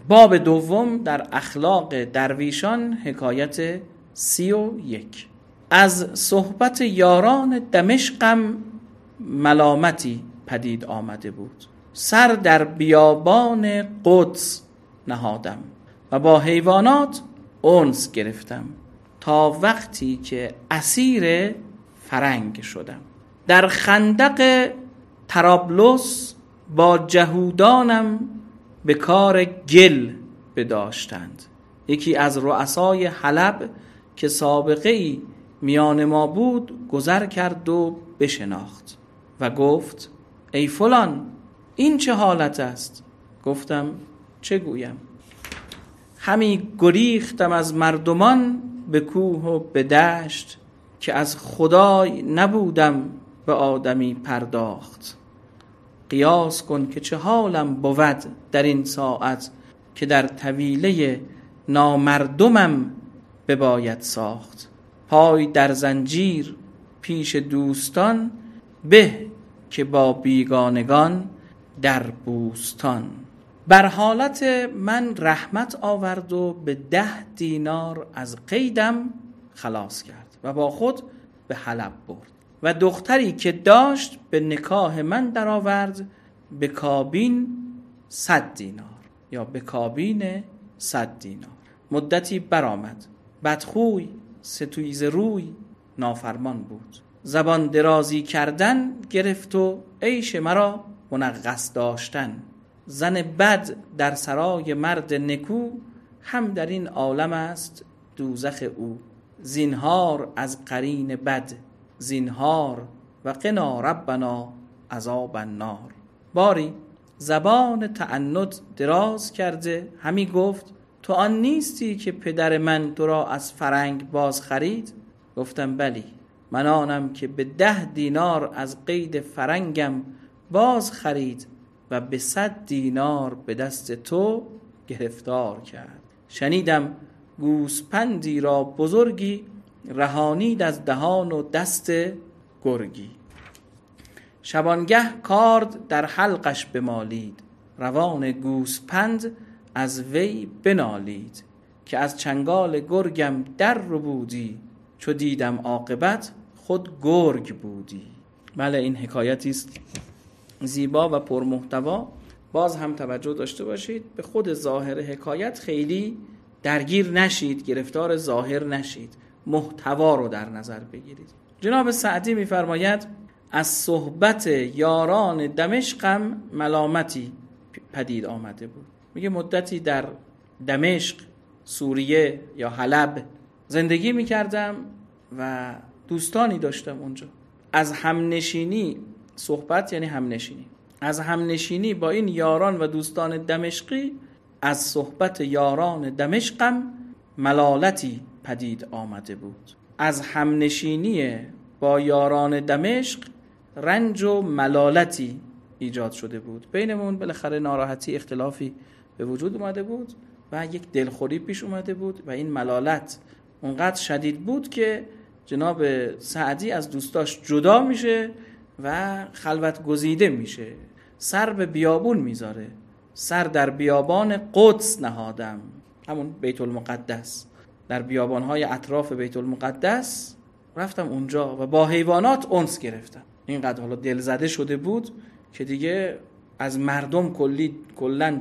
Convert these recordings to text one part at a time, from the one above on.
باب دوم در اخلاق درویشان، حکایت 31. از صحبت یاران دمشقم ملامتی پدید آمده بود. سر در بیابان قدس نهادم و با حیوانات انس گرفتم تا وقتی که اسیر فرنگ شدم. در خندق طرابلس با جهودانم به کار گل بداشتند. یکی از رؤسای حلب که سابقه ای میان ما بود گذر کرد و بشناخت و گفت ای فلان، این چه حالت است؟ گفتم چه گویم؟ همی گریختم از مردمان به کوه و به دشت، که از خدای نبودم به آدمی پرداخت. قیاس کن که چه حالم بود در این ساعت، که در طویله نامردمم بباید ساخت. پای در زنجیر پیش دوستان، به که با بیگانگان در بوستان. بر حالت من رحمت آورد و به 10 دینار از قیدم خلاص کرد و با خود به حلب برد و دختری که داشت به نکاح من در آورد به کابین 100 دینار یا به کابین 100 دینار. مدتی برآمد، بدخوی، ستویز روی، نافرمان بود. زبان درازی کردن گرفت و عیش مرا منغص داشتن. زن بد در سرای مرد نکو، هم در این عالم است دوزخ او. زینهار از قرین بد، زینهار و قنا ربنا عذاب النار. باری زبان تعنت دراز کرده همی گفت تو آن نیستی که پدر من تو را از فرنگ باز خرید؟ گفتم بلی، من آنم که به 10 دینار از قید فرنگم باز خرید و به 100 دینار به دست تو گرفتار کرد. شنیدم گوسپندی را بزرگی، رهانید از دهان و دست گرگی. شبانگه کارد در حلقش بمالید، روان گوسپند از وی بنالید. که از چنگال گرگم در رو بودی، چو دیدم عاقبت خود گرگ بودی. بله، این حکایتی است زیبا و پرمحتوا. باز هم توجه داشته باشید به خود ظاهر حکایت خیلی درگیر نشید، گرفتار ظاهر نشید، محتوا رو در نظر بگیرید. جناب سعدی می‌فرماید از صحبت یاران دمشقم ملامتی پدید آمده بود. میگه مدتی در دمشق، سوریه یا حلب زندگی می‌کردم و دوستانی داشتم اونجا. از همنشینی، صحبت یعنی همنشینی، از همنشینی با این یاران و دوستان دمشقی، از صحبت یاران دمشقم ملالتی پدید آمده بود. از همنشینی با یاران دمشق رنج و ملالتی ایجاد شده بود. بینمون بالاخره ناراحتی، اختلافی به وجود اومده بود و یک دلخوری پیش اومده بود و این ملالت اونقدر شدید بود که جناب سعدی از دوستاش جدا میشه و خلوت گزیده میشه. سر به بیابون میذاره. سر در بیابان قدس نهادم، همون بیت المقدس، در بیابانهای اطراف بیت المقدس رفتم اونجا و با حیوانات انس گرفتم. اینقدر حالا دل زده شده بود که دیگه از مردم کلاً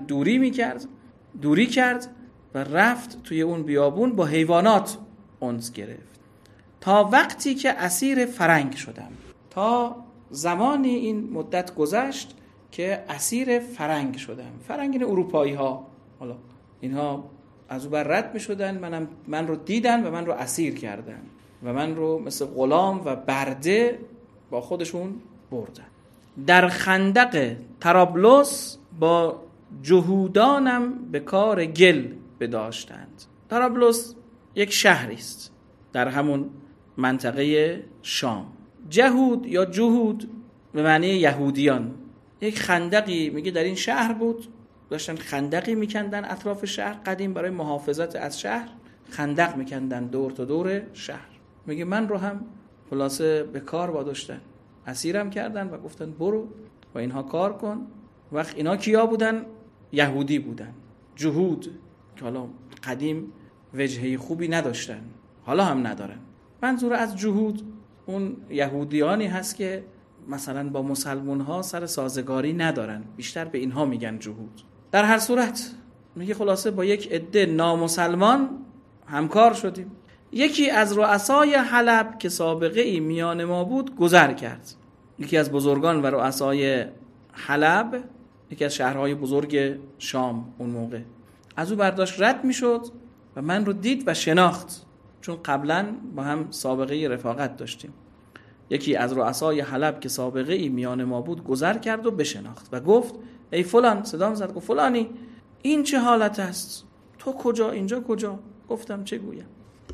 دوری کرد و رفت توی اون بیابون با حیوانات انس گرفت تا وقتی که اسیر فرنگ شدم. تا زمانی این مدت گذشت که اسیر فرنگ شدم. فرنگ این اروپایی ها، حالا اینها از او بر رد می شدن، من رو دیدن و من رو اسیر کردن و من رو مثل غلام و برده با خودشون بردن. در خندق طرابلس با جهودانم به کار گل بداشتند. طرابلس یک شهری است در همون منطقه شام. جهود یا جهود به معنی یهودیان. یک خندقی میگه در این شهر بود، داشتن خندقی میکندن اطراف شهر. قدیم برای محافظت از شهر خندق میکندن دور تا دور شهر. میگه من رو هم خلاصه به کار واداشتن، اسیرم کردن و گفتن برو و اینها کار کن. وقت اینا کیا بودن؟ یهودی بودن. جهود که حالا قدیم وجهه خوبی نداشتن، حالا هم ندارن. منظور از جهود اون یهودیانی هست که مثلا با مسلمان ها سر سازگاری ندارن، بیشتر به اینها میگن جهود. در هر صورت میگه خلاصه با یک عده نامسلمان همکار شدیم. یکی از رؤسای حلب که سابقه ای میان ما بود گذر کرد. یکی از بزرگان و رؤسای حلب، یکی از شهرهای بزرگ شام اون موقع، از او برداشت رد میشد و من رو دید و شناخت، چون قبلا با هم سابقه رفاقت داشتیم. یکی از رؤسای حلب که سابقه ای میان ما بود گذر کرد و بشناخت و گفت ای فلان، صدام زد گفت فلانی این چه حالت است؟ تو کجا؟ اینجا کجا؟ گفتم چه گویم؟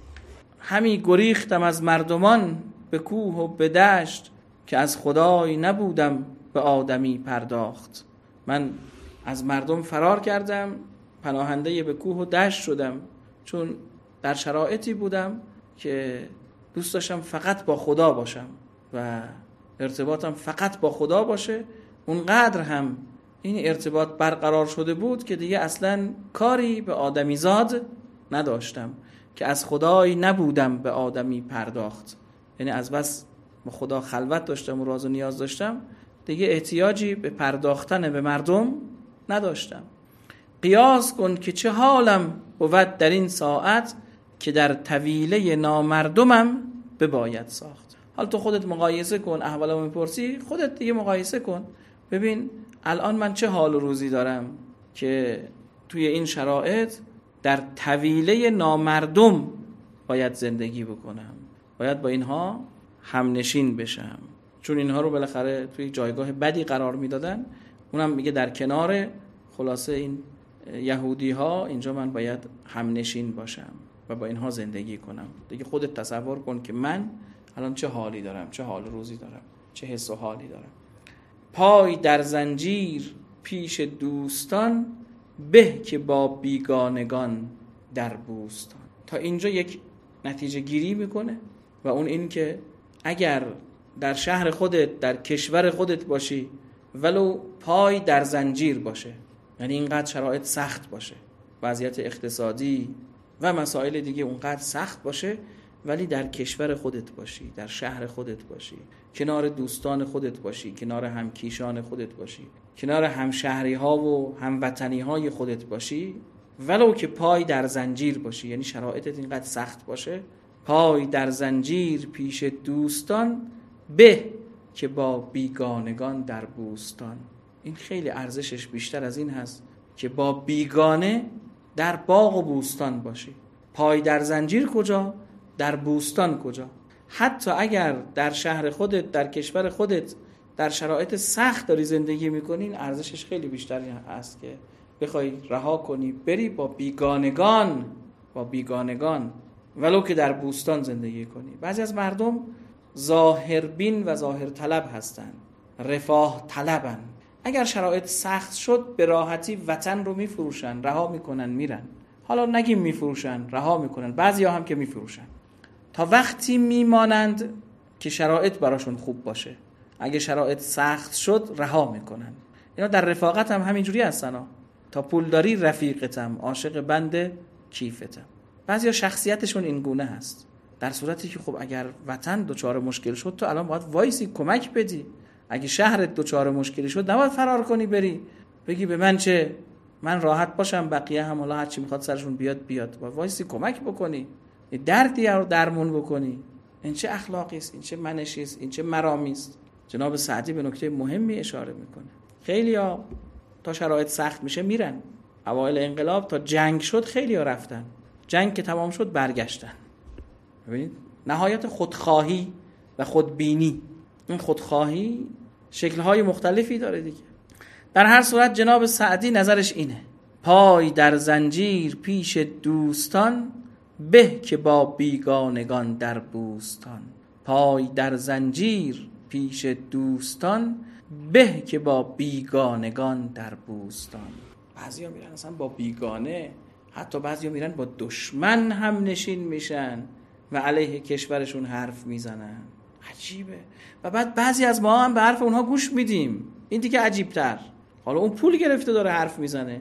همی گریختم از مردمان به کوه و به دشت، که از خدای نبودم به آدمی پرداخت. من از مردم فرار کردم، پناهنده به کوه و دشت شدم، چون در شرایطی بودم که دوست داشتم فقط با خدا باشم و ارتباطم فقط با خدا باشه. اونقدر هم این ارتباط برقرار شده بود که دیگه اصلا کاری به آدمی زاد نداشتم، که از خدای نبودم به آدمی پرداخت. یعنی از بس با خدا خلوت داشتم و راز و نیاز داشتم، دیگه احتیاجی به پرداختن به مردم نداشتم. قیاس کن که چه حالم بود در این ساعت، که در طویله نامردمم بباید ساخت. حال تو خودت مقایسه کن، احوالمو میپرسی، خودت دیگه مقایسه کن، ببین الان من چه حال و روزی دارم که توی این شرایط در طویله نامردم باید زندگی بکنم، باید با اینها همنشین بشم، چون اینها رو بالاخره توی جایگاه بدی قرار میدادن. اونم میگه در کنار خلاصه این یهودی ها اینجا من باید همنشین باشم و با اینها زندگی کنم. دیگه خودت تصور کن که من الان چه حالی دارم، چه حال روزی دارم، چه حس و حالی دارم. پای در زنجیر پیش دوستان، به که با بیگانگان در بوستان. تا اینجا یک نتیجه گیری میکنه و اون این که اگر در شهر خودت، در کشور خودت باشی، ولو پای در زنجیر باشه، یعنی اینقدر شرایط سخت باشه، وضعیت اقتصادی و مسائل دیگه اونقدر سخت باشه، ولی در کشور خودت باشی، در شهر خودت باشی، کنار دوستان خودت باشی، کنار همکیشان خودت باشی، کنار همشهری ها و هموطنی های خودت باشی، ولو که پای در زنجیر باشی، یعنی شرایطت اینقدر سخت باشه، پای در زنجیر پیش دوستان، به که با بیگانگان در بوستان. این خیلی ارزشش بیشتر از این هست که با بیگانه در باغ و بوستان باشی. پای در زنجیر کجا؟ در بوستان کجا؟ حتی اگر در شهر خودت، در کشور خودت در شرایط سخت داری زندگی میکنی، این ارزشش خیلی بیشتری هست که بخوای رها کنی بری با بیگانگان ولو که در بوستان زندگی کنی. بعضی از مردم ظاهربین و ظاهر طلب هستن، رفاه طلبن. اگر شرایط سخت شد به راحتی وطن رو میفروشن، رها میکنن میرن. حالا نگیم میفروشن، رها میکنن، بعضی ها هم که میفروشن تا وقتی میمانند که شرایط براشون خوب باشه. اگه شرایط سخت شد رها میکنن. اینا در رفاقت هم همینجوری هستن ها. تا پول داری رفیقتم، عاشق بند کیفتم. بعضیا شخصیتشون این گونه هست، در صورتی که خب اگر وطن دچار مشکل شد تو الان باید وایسی کمک بدی. اگه شهرت دچار مشکلی شد نباید فرار کنی بری بگی به من چه، من راحت باشم، بقیه هم حالا هر چی میخواد سرشون بیاد. باید وایسی کمک بکنی، دردی رو درمون بکنی. این چه اخلاقی است، این چه منشی است، این چه مرامی است. جناب سعدی به نکته مهمی اشاره میکنه. خیلیا تا شرایط سخت میشه میرن. اوایل انقلاب تا جنگ شد خیلیا رفتن، جنگ که تمام شد برگشتن. ببینید نهایت خودخواهی و خودبینی. این خودخواهی شکل‌های مختلفی داره دیگه. در هر صورت جناب سعدی نظرش اینه: پای در زنجیر پیش دوستان، به که با بیگانگان در بوستان. پای در زنجیر پیش دوستان، به که با بیگانگان در بوستان. بعضیا میرن اصلا با بیگانه، حتی بعضیا میرن با دشمن هم نشین میشن و علیه کشورشون حرف میزنن. عجیبه. و بعد بعضی از ما هم به حرف اونها گوش میدیم. این دیگه عجیبتر. حالا اون پول گرفته داره حرف میزنه،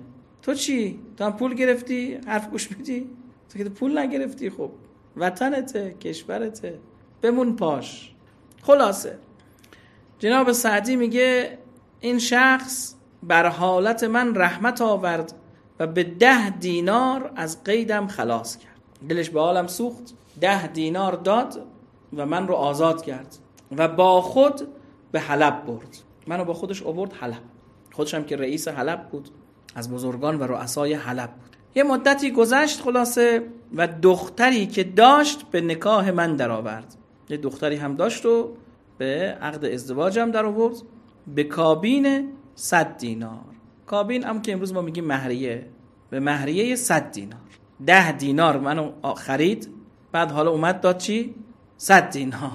تو چی؟ تو هم پول گرفتی؟ حرف گوش میدی؟ تو که پول نگرفتی. خب وطنته، کشورته، بمون پاش. خلاصه جناب سعدی میگه این شخص بر حالت من رحمت آورد و به 10 دینار از قیدم خلاص کرد. دلش به حالم سوخت، 10 دینار داد و من رو آزاد کرد و با خود به حلب برد. منو با خودش آورد حلب. خودش هم که رئیس حلب بود، از بزرگان و رؤسای حلب بود. یه مدتی گذشت خلاصه و دختری که داشت به نکاح من در آورد. یه دختری هم داشت و به عقد ازدواج هم در آورد به کابین 100 دینار. کابین هم که امروز ما میگیم مهریه، به مهریه 100 دینار. 10 دینار منو خرید، بعد حالا اومد داد چی؟ 100 دینار.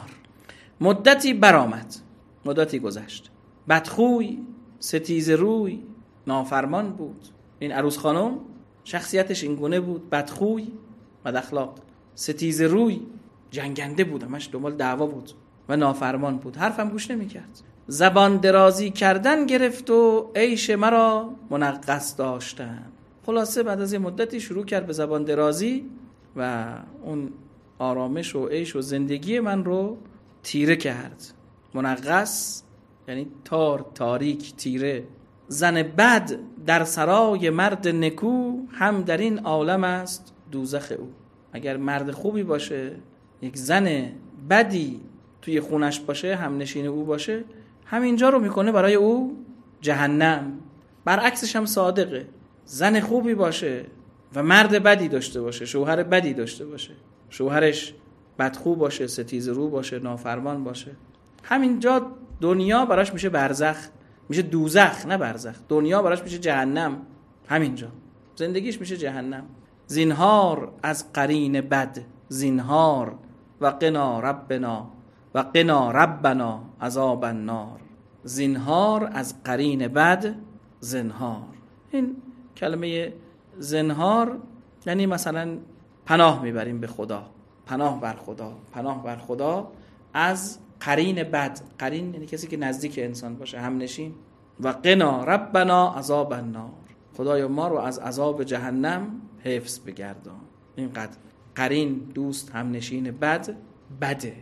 مدتی برآمد، مدتی گذشت، بدخوی، ستیز روی، نافرمان بود. این عروس خانم شخصیتش این گونه بود، بدخوی، بد اخلاق، ستیز روی، جنگنده بود، همش دنبال دعوا بود و نافرمان بود. حرفم گوش نمی‌کرد. زبان درازی کردن گرفت و عیش مرا منغص داشتن. خلاصه بعد از یه مدتی شروع کرد به زبان درازی و اون آرامش و عیش و زندگی من رو تیره کرد. منغص یعنی تار، تاریک، تیره. زن بد در سرای مرد نکو، هم در این عالم است دوزخ او. اگر مرد خوبی باشه، یک زن بدی توی خونش باشه، هم نشین او باشه، همینجا رو میکنه برای او جهنم. برعکسش هم صادقه. زن خوبی باشه و مرد بدی داشته باشه، شوهر بدی داشته باشه، شوهرش بدخو باشه، ستیز رو باشه، نافرمان باشه، همینجا دنیا براش میشه برزخ، میشه دوزخ، نه برزخ. دنیا براش میشه جهنم، همینجا زندگیش میشه جهنم. زینهار از قرین بد، زینهار و قنا ربنا و قنا ربنا عذاب النار. زینهار از قرین بد، زنهار. این کلمه زنهار یعنی مثلا پناه میبریم به خدا، پناه بر خدا، پناه بر خدا از قرین بد. قرین یعنی کسی که نزدیک انسان باشه، هم نشین. و قنا ربنا عذاب النار، خدایا ما رو از عذاب جهنم حفظ بگردان. اینقدر قرین، دوست، هم نشین بد بده.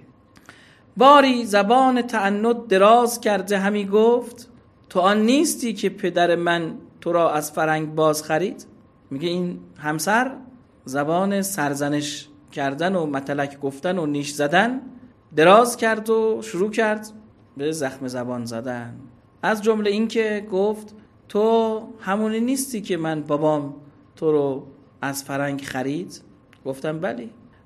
باری زبان تعنت دراز کرده همی گفت، تو آن نیستی که پدر من تو را از فرنگ باز خرید. میگه این همسر زبان سرزنش کردن و متلک گفتن و نیش زدن دراز کرد و شروع کرد به زخم زبان زدن. از جمله این که گفت تو همونی نیستی که بابام تو رو از فرنگ خرید. گفتم بلی،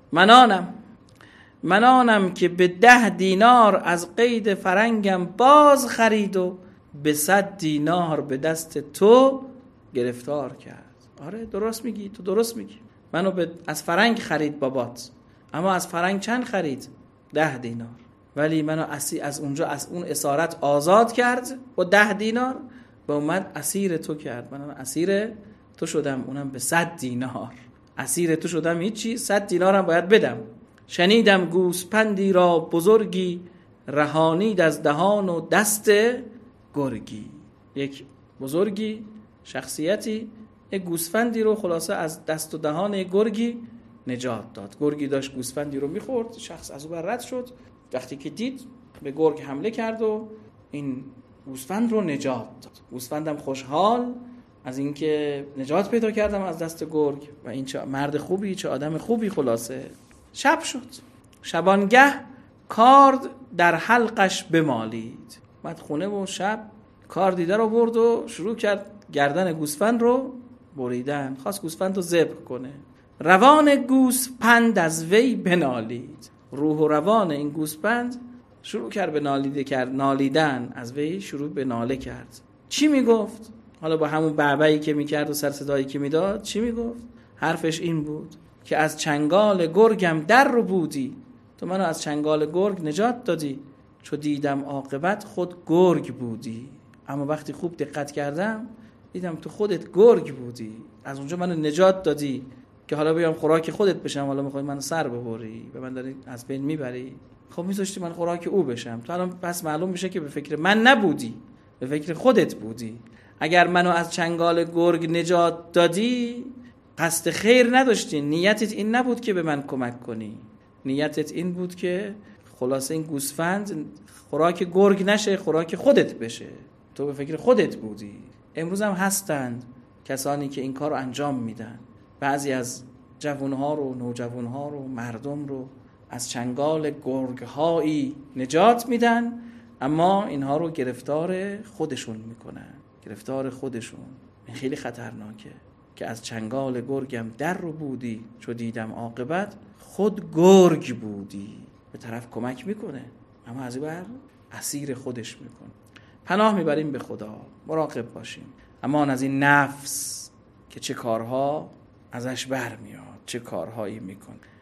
من آنم که به 10 دینار از قید فرنگم باز خرید و به 100 دینار به دست تو گرفتار کرد. آره درست میگی، تو درست میگی. منو از فرنگ خرید بابات، اما از فرنگ چند خرید؟ 10 دینار. ولی منو از اونجا، از اون اسارت آزاد کرد با 10 دینار و اومد اسیر تو کرد. منم اسیر تو شدم، اونم به 100 دینار. اسیر تو شدم، هیچی، 100 دینارم باید بدم. شنیدم گوسپندی را بزرگی، رهانید از دهان و دست گرگی. یک بزرگی، شخصیتی، یک گوسفندی رو خلاصه از دست و دهان گرگی نجات داد. گرگی داشت گوسفندی رو میخورد، شخص از اون رد شد، وقتی که دید به گرگ حمله کرد و این گوسفند رو نجات داد. گوسفندم خوشحال از اینکه نجات پیدا کردم از دست گرگ و این چه مرد خوبی، چه آدم خوبی. خلاصه شب شد، شبانگه کارد در حلقش بمالید. بعد خونه و شب کار دیده رو برد و شروع کرد گردن گوسفند رو بریدن. خواست گوسفند رو ذبح کنه. روان گوسپند از وی بنالید. روح و روان این گوسپند شروع کرد به نالیدن از وی، شروع به ناله کرد. چی میگفت؟ حالا با همون بعبعی که میکرد و سر صدایی که میداد چی میگفت؟ حرفش این بود که از چنگال گرگم در رو بودی، تو منو از چنگال گرگ نجات دادی، چو دیدم عاقبت خود گرگ بودی. اما وقتی خوب دقت کردم دیدم تو خودت گرگ بودی، از اونجا منو نجات دادی که حالا بیام خوراک خودت بشم، حالا میخوای منو سر ببری، به من داری از بین میبری. خب میذاشتی من خوراک او بشم، تو الان پس معلوم میشه که به فکر من نبودی، به فکر خودت بودی. اگر منو از چنگال گرگ نجات دادی قصد خیر نداشتی، نیتت این نبود که به من کمک کنی، نیتت این بود که خلاصه این گوسفند خوراک گرگ نشه، خوراک خودت بشه، تو به فکر خودت بودی. امروز هم هستند کسانی که این کار رو انجام میدن، بعضی از جوانها رو، نوجوانها رو، مردم رو از چنگال گرگ‌هایی نجات میدن، اما اینها رو گرفتار خودشون میکنن، گرفتار خودشون. این خیلی خطرناکه که از چنگال گرگم در رو بودی، چو دیدم عاقبت خود گرگ بودی. به طرف کمک میکنه اما از این بر اسیر خودش میکنه. پناه میبریم به خدا، مراقب باشیم. امان از این نفس که چه کارها ازش برمیاد، چه کارهایی میکنه.